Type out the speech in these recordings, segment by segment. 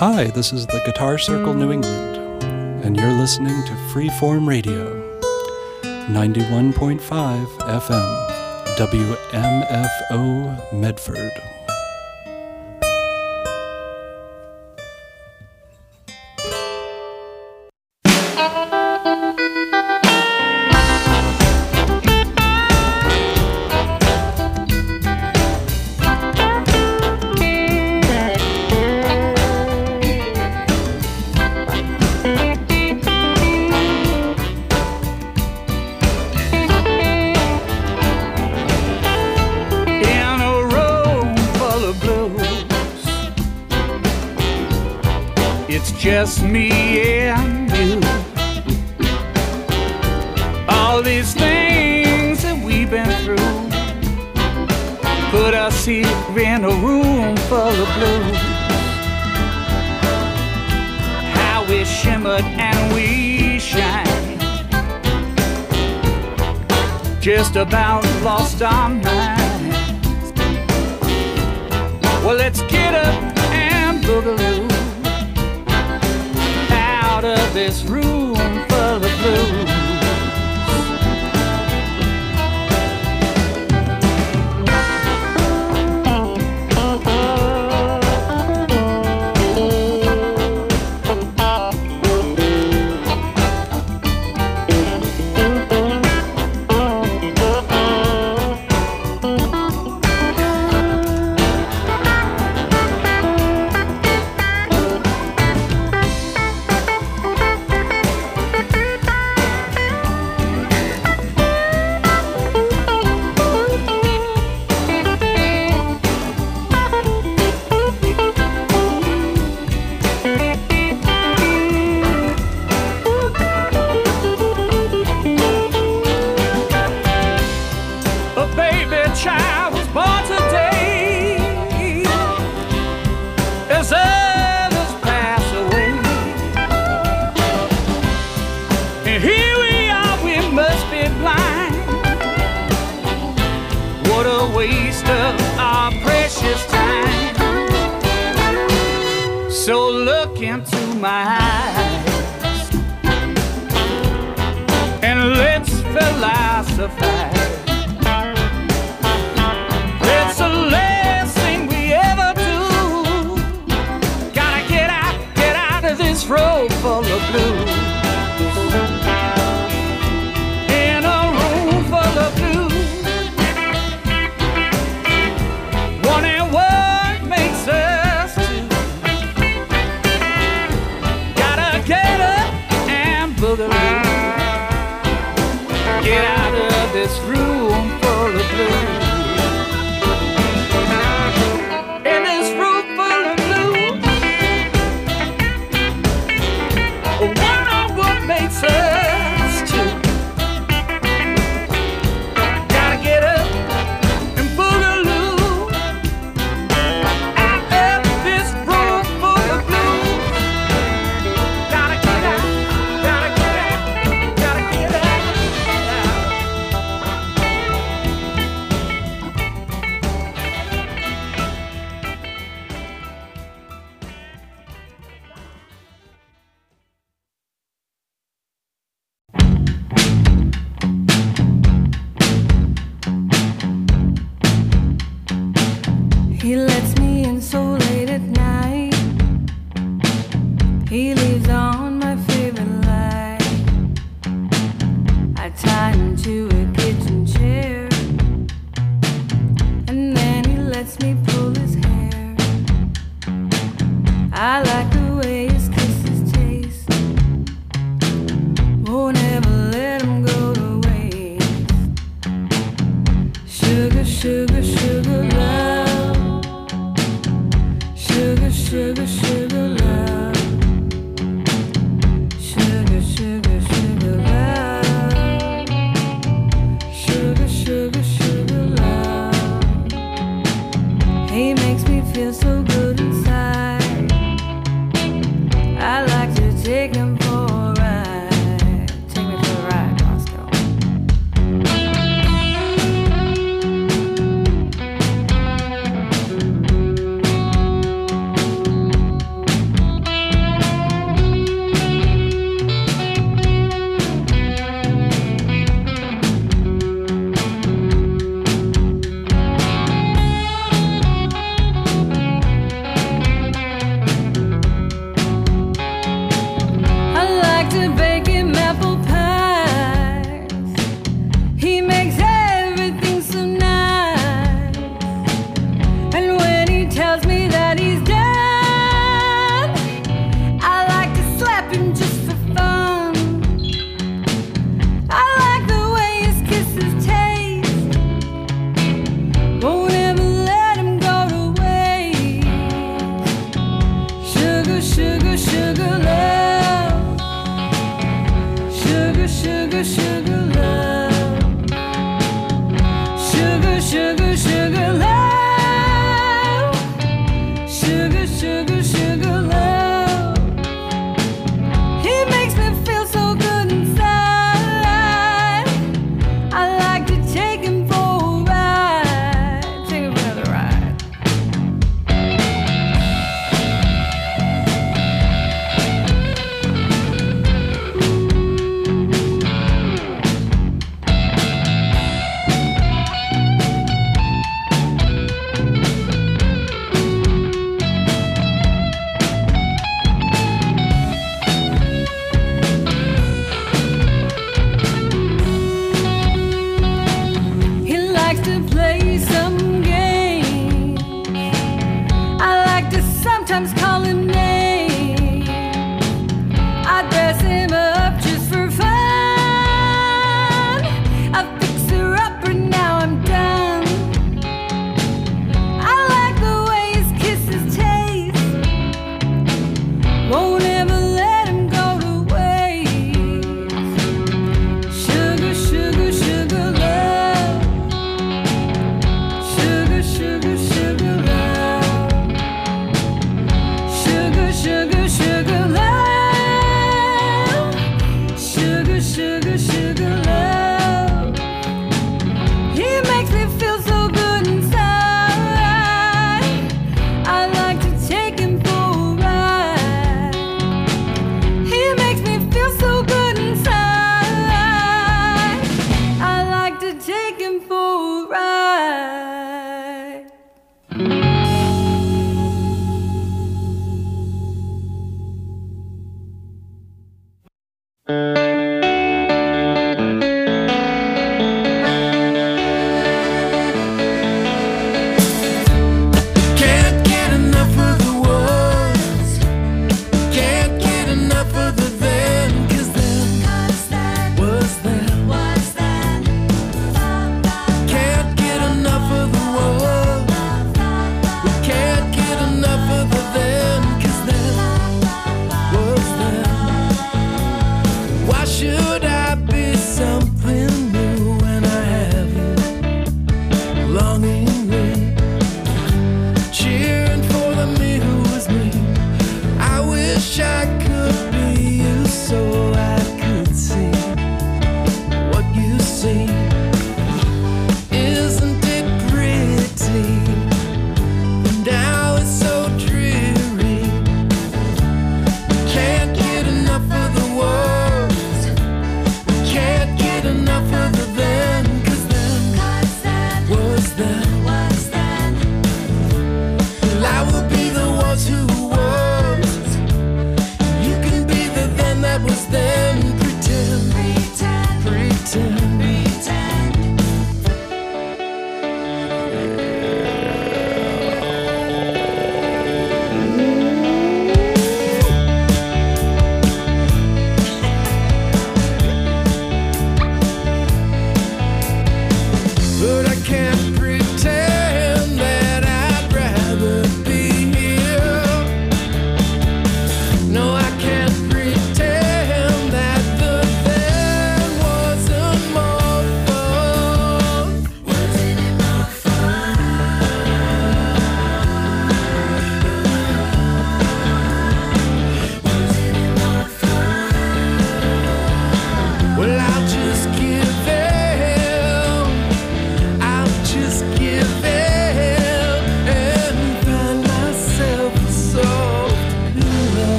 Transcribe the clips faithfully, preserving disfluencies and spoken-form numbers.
Hi, this is the Guitar Circle New England, and you're listening to Freeform Radio, ninety-one point five F M, W M F O Medford. Just me and you. All these things that we've been through put us here in a room full of blues. How we shimmered and we shine, just about lost our minds. Well, let's get up and boogaloo out of this room full of blues. sometimes call him names. I dress him up just for fun. I fix her up and now I'm done. I like the way his kisses taste. Won't ever let him go to waste. Sugar, sugar, sugar love. Sugar, sugar, sugar love.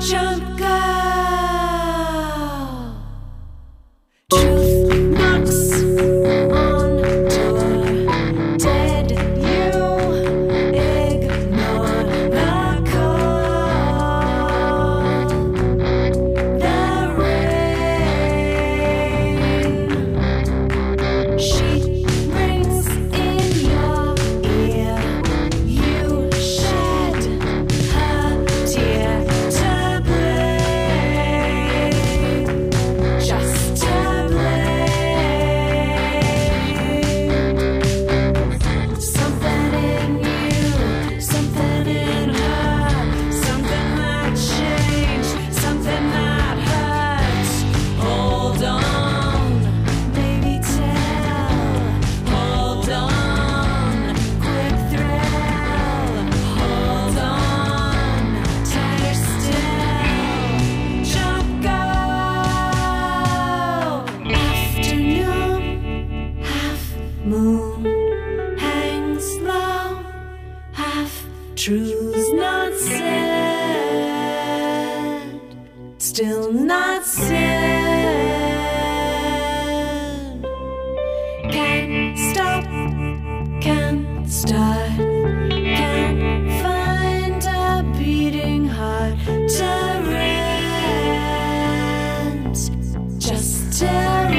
Jump girl. Truth knocks on door. Dead you ignore the call. The rain. She rings in your ear. You shed her tear to blame. Just to blame. Something in you, something in her, something that changed, something that hurts. Hold on, baby, tell. Hold on, quick thrill. Hold on, tighter still. Jump go. Afternoon, half moon hangs low, half truths not said, still not said. Can't stop, can't start, can't find a beating heart to rent, just to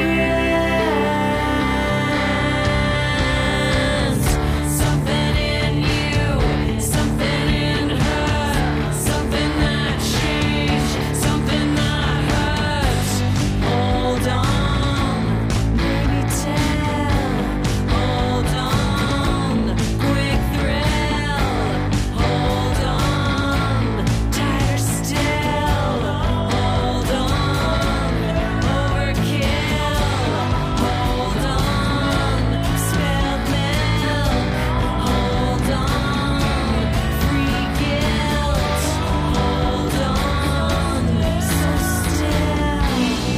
rent. Something in you, something in her, something that changed, something that hurts. Hold on, baby, tell. Hold on, quick thrill. Hold on, tighter still. Hold on, overkill. Hold on, spilled milk. Hold on, free guilt. Hold on, so still.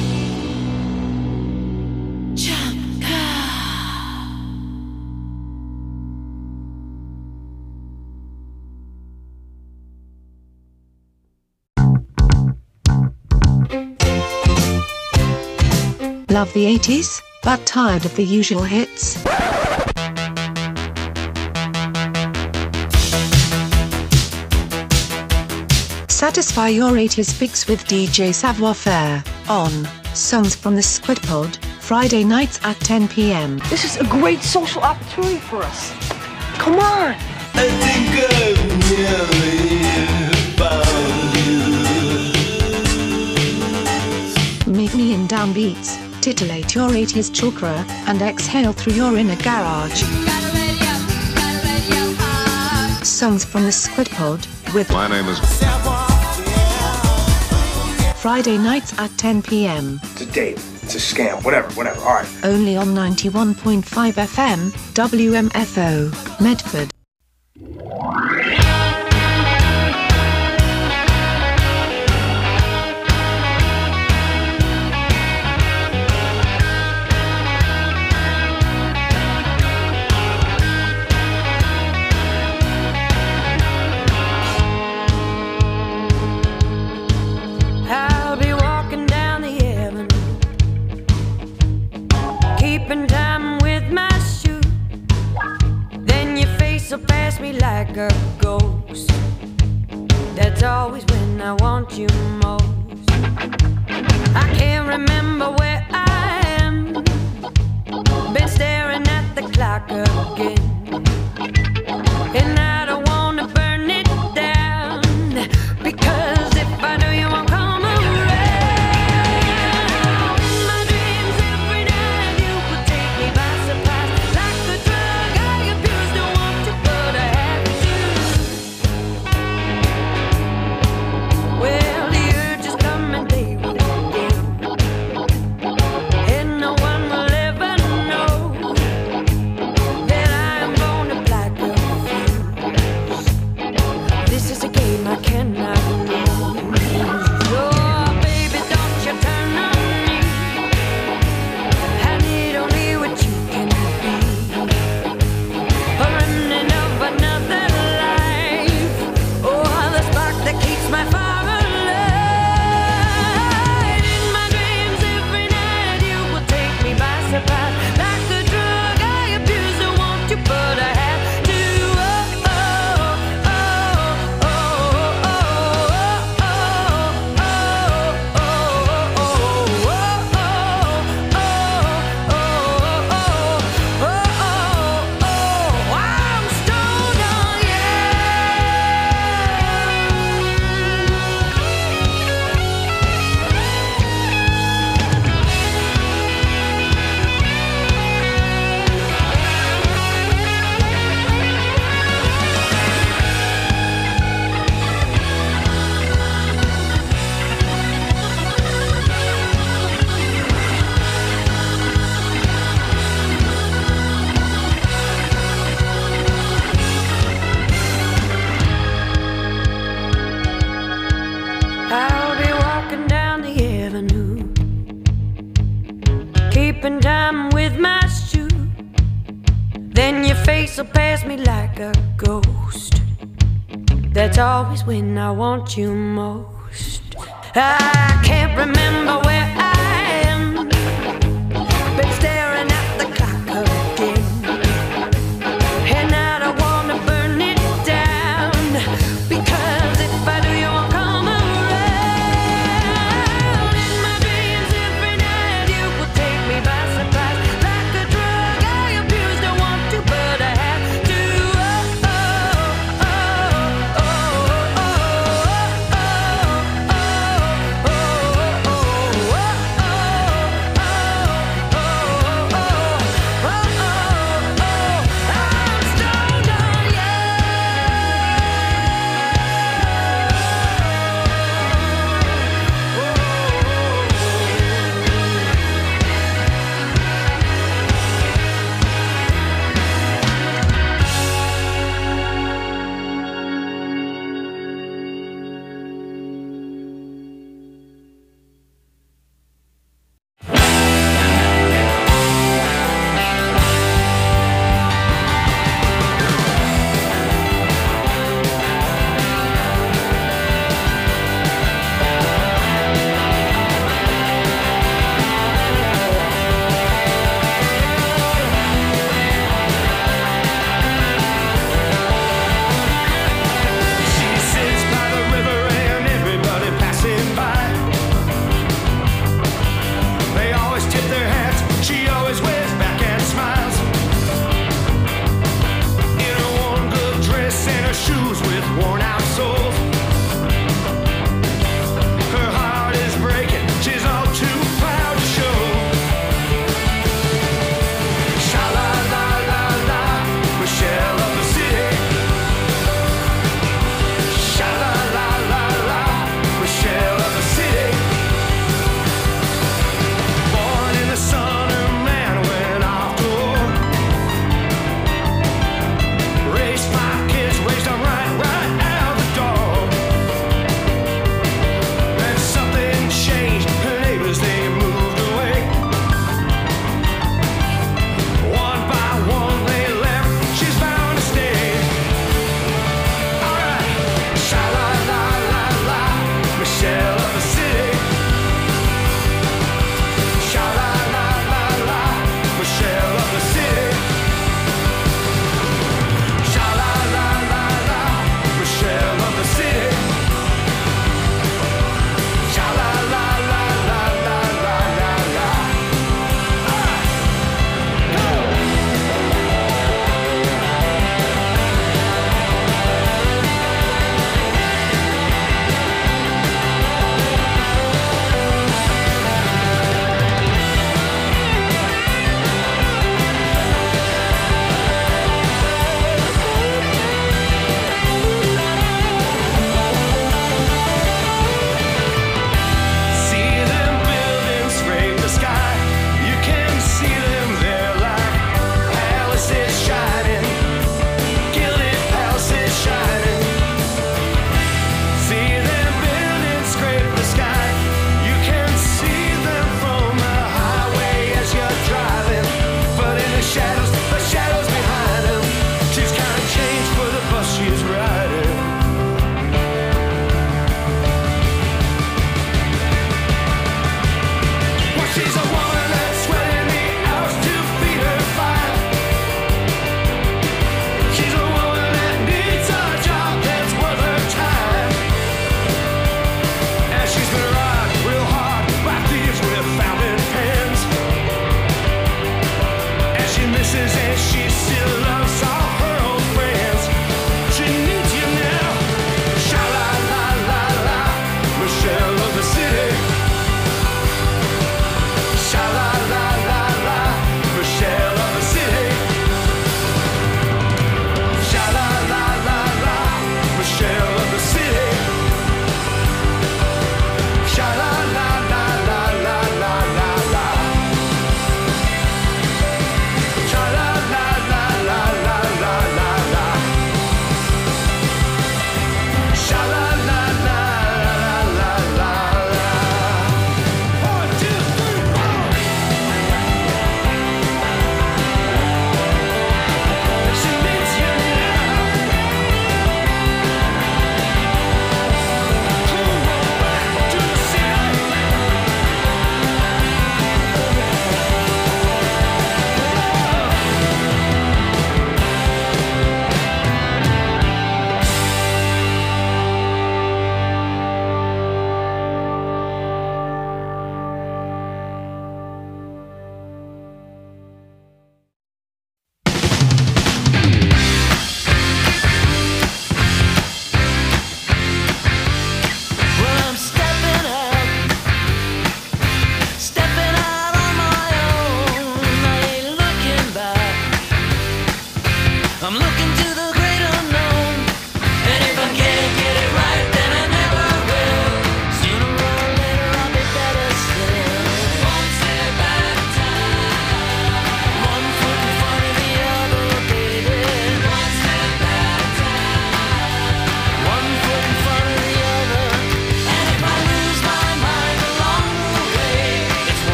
Jump girl. Love the eighties, but tired of the usual hits? Satisfy your eighties fix with D J Savoir Faire on Songs from the Squid Pod, Friday nights at ten p m. This is a great social opportunity for us. Come on. I think I've nearly found you. Meet me in downbeats, titillate your eighties chakra, and exhale through your inner garage. Songs from the Squid Pod, with My name is Friday nights at ten p m. It's a date. It's a scam. Whatever, whatever. All right. Only on ninety-one point five F M, W M F O, Medford. I'll be walking down the avenue, keeping time with my shoe. Then your face will pass me like a ghost. That's always when I want you most. I can't remember where I am. Been staring at the clock again, and I don't wanna burn it down, because if I do, you won't come around. In my dreams every night, you would take me by surprise, like a drug I abuse. Don't want to, but I have to. Well, the urge is coming daily again, and no one will ever know that I I'll be walking down the avenue, keeping time with my shoe. Then your face will pass me like a ghost. That's always when I want you most. I can't remember where I am, been staring at the clock again, and I don't wanna burn it down, because if I do you won't come around. In my dreams every night you will take me by surprise, like a drug I abuse, don't want to but I have to. Oh, oh, oh, oh, oh, oh, oh, oh, oh, oh, oh.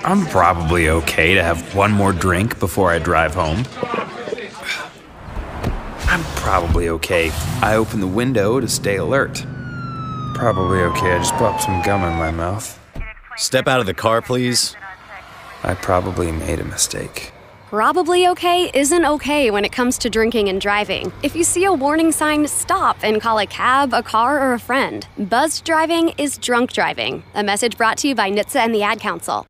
I'm probably okay to have one more drink before I drive home. I'm probably okay. I open the window to stay alert. Probably okay. I just popped some gum in my mouth. Step out of the car, please. I probably made a mistake. Probably okay isn't okay when it comes to drinking and driving. If you see a warning sign, stop and call a cab, a car, or a friend. Buzzed driving is drunk driving. A message brought to you by N H T S A and the Ad Council.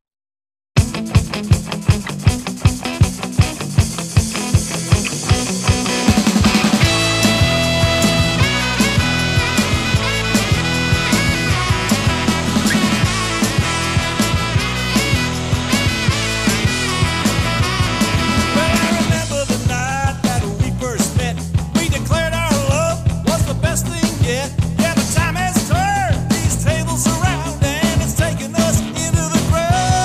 Yeah, the time has turned these tables around, and it's taken us into the ground.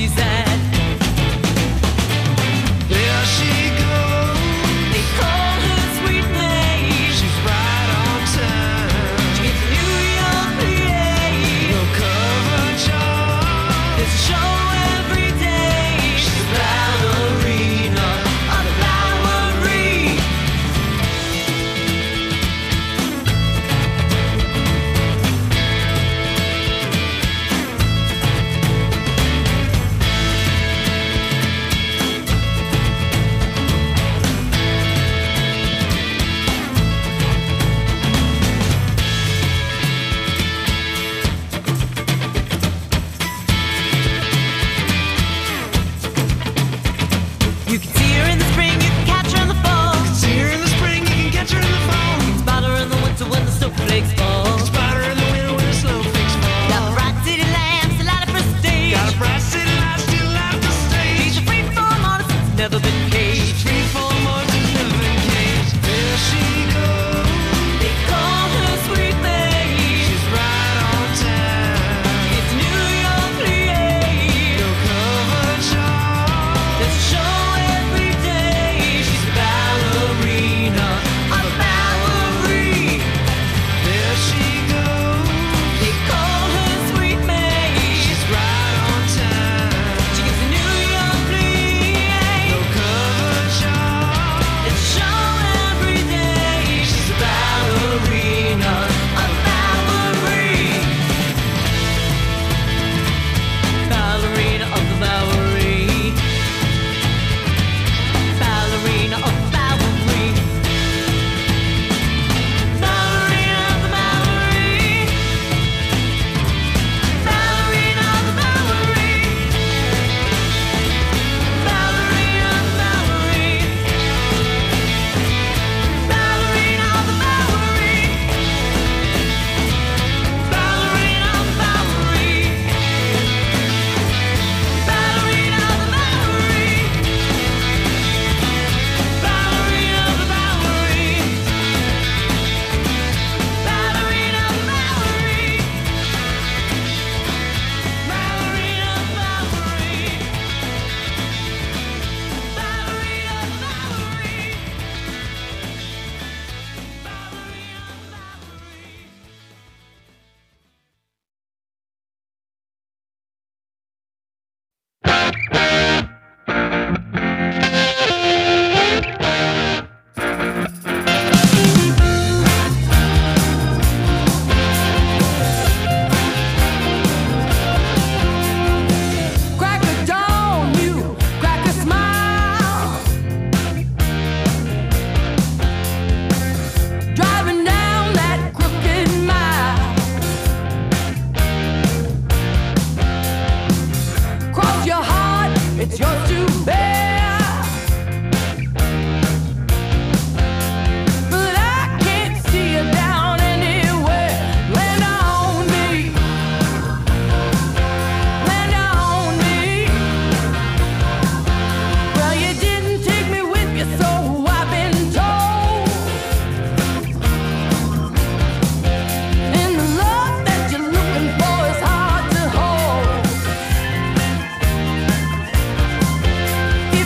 You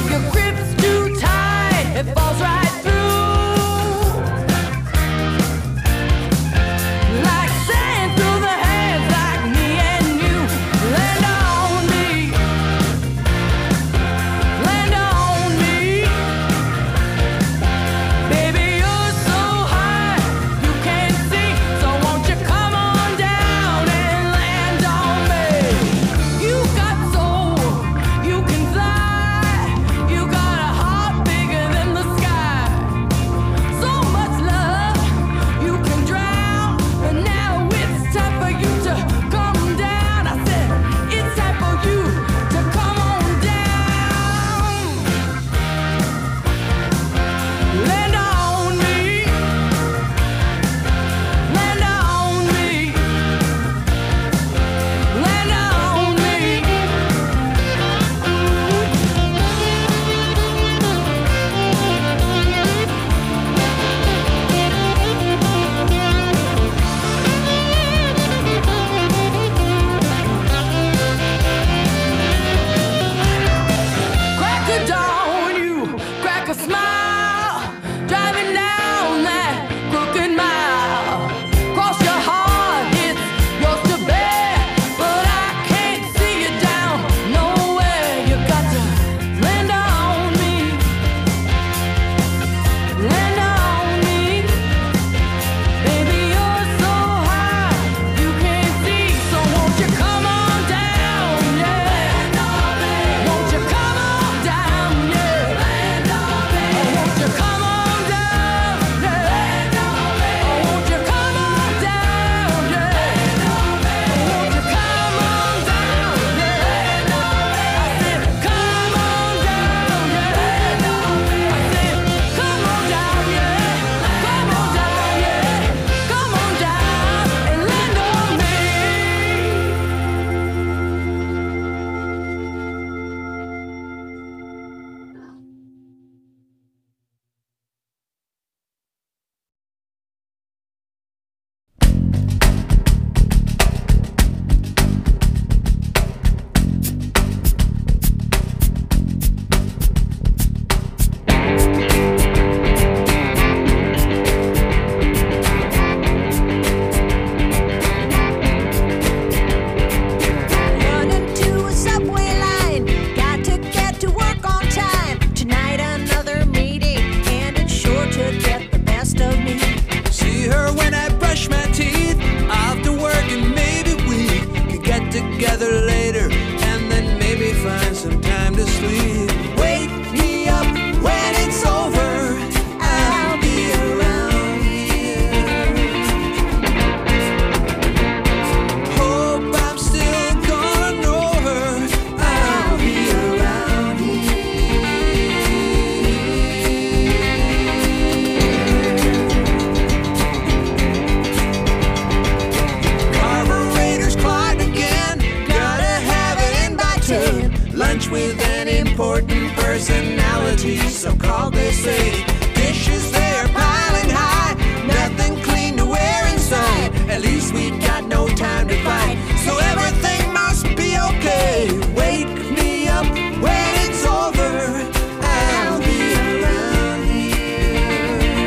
with an important personality. So called, they say, dishes they're piling high, nothing clean to wear inside. At least we've got no time to fight, so everything must be okay. Wake me up when it's over, I'll be around here.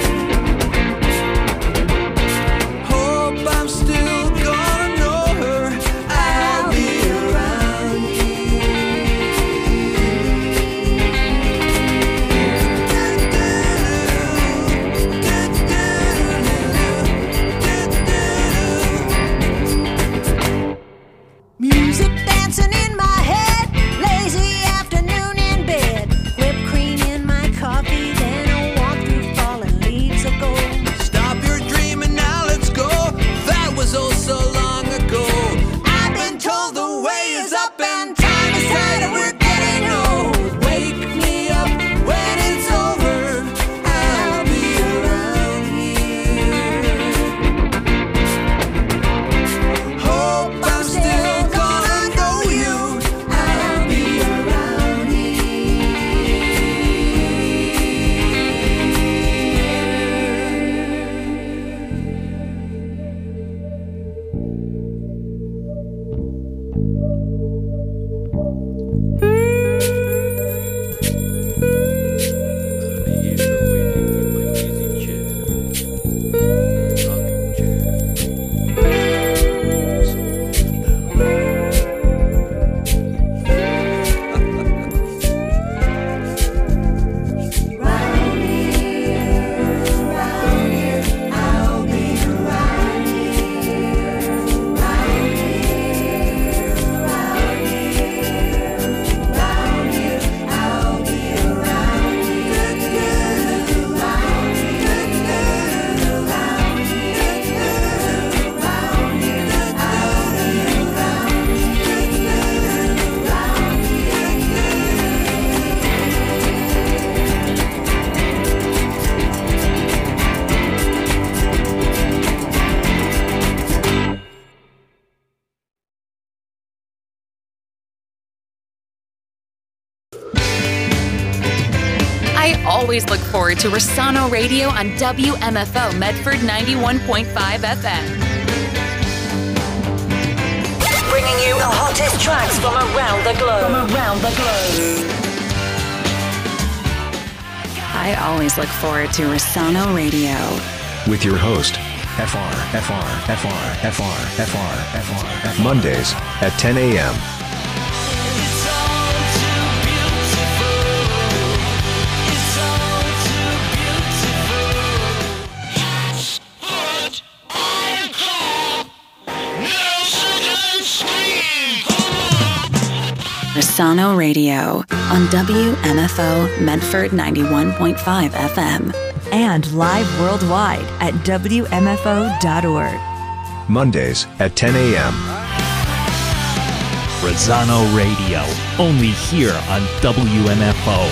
Hope I'm still gonna know her, I'll be around Music dancing in my head, lazy afternoon in bed, whipped cream in my coffee, then a walk through fallen leaves of gold. Stop your dreaming, now let's go. That was oh so long ago. I've been told the way is up and time is tight and we're getting old. Wake me up when it's over, I'll be around here. Hope I'm still gonna know you, I'll be around I always look forward to Rossano Radio on W M F O Medford ninety-one point five F M. Bringing you the hottest tracks from around the globe. From around the globe. I always look forward to Rossano Radio. With your host, F R, F R, F R, F R, F R, F R, F R. Mondays at ten a.m. Rossano Radio on W M F O Medford ninety-one point five F M. And live worldwide at W M F O dot org. Mondays at ten a.m. Rossano Radio, only here on W M F O.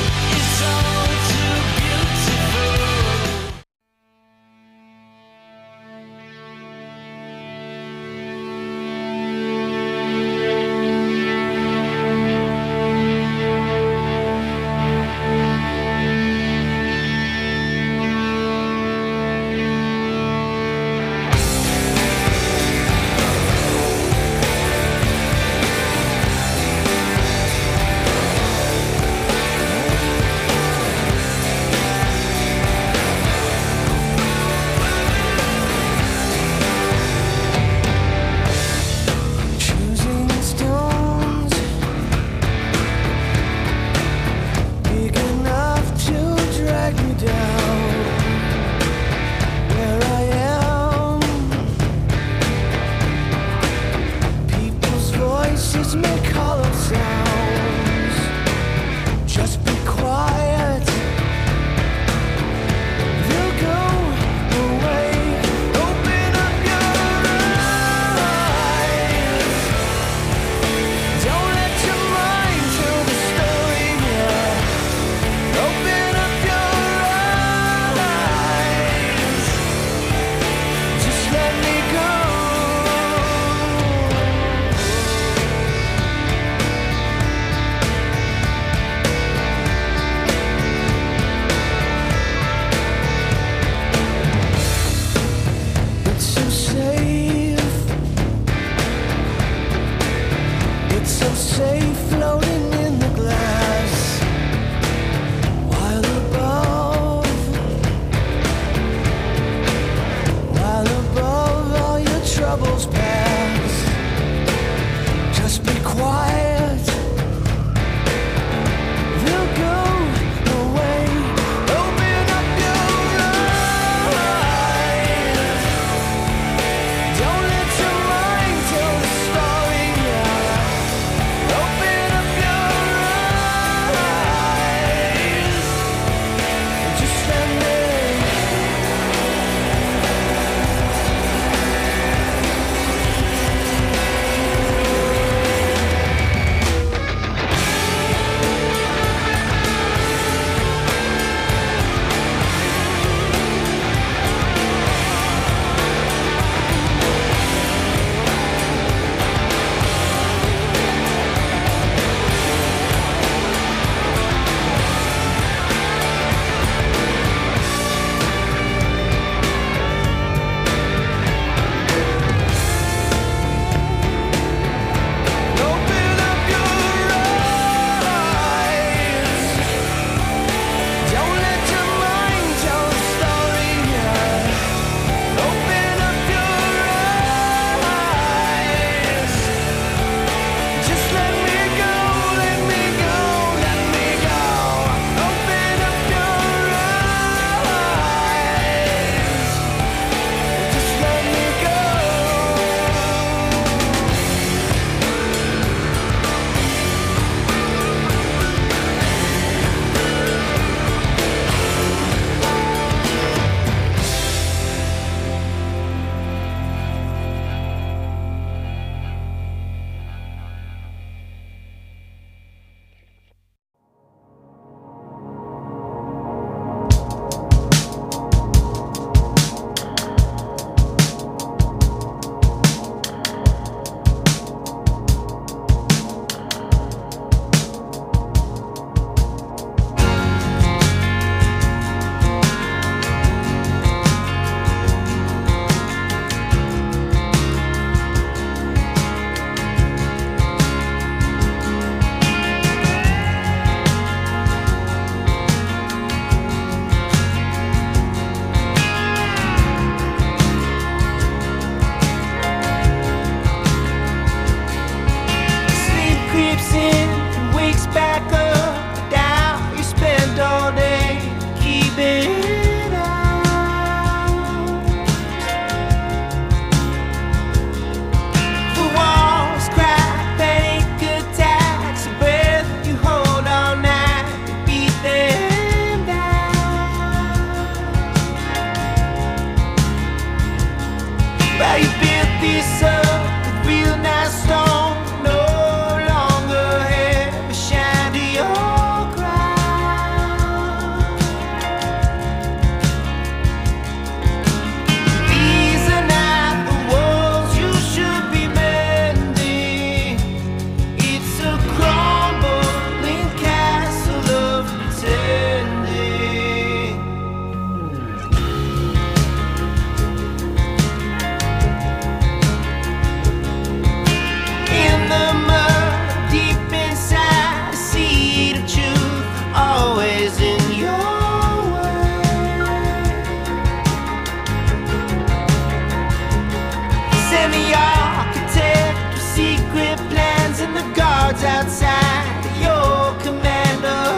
guards outside your commando.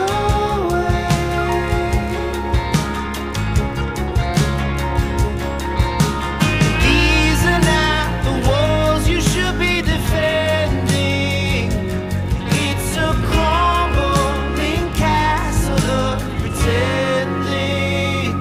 These are not the walls you should be defending. It's a crumbling castle of pretending.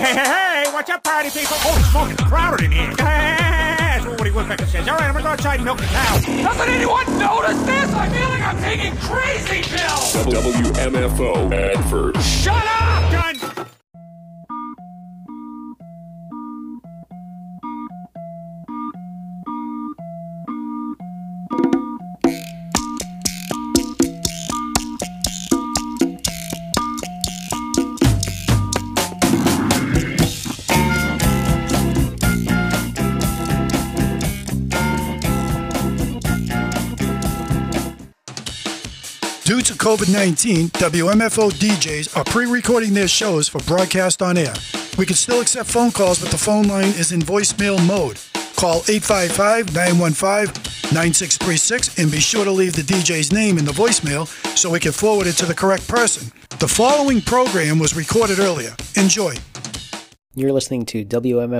hey, hey, hey, what's up, party people? Holy smoke, it's crowded in here. That's what Woody Woodpecker says. All right, I'm gonna go outside and milk the cow. Doesn't anyone notice this? I feel like I'm taking crazy pills. W M F O Medford. Shut up, Gun! Due to COVID nineteen, W M F O D Js are pre-recording their shows for broadcast on air. We can still accept phone calls, but the phone line is in voicemail mode. Call eight five five, nine one five, nine six three six and be sure to leave the D J's name in the voicemail so we can forward it to the correct person. The following program was recorded earlier. Enjoy. You're listening to W M F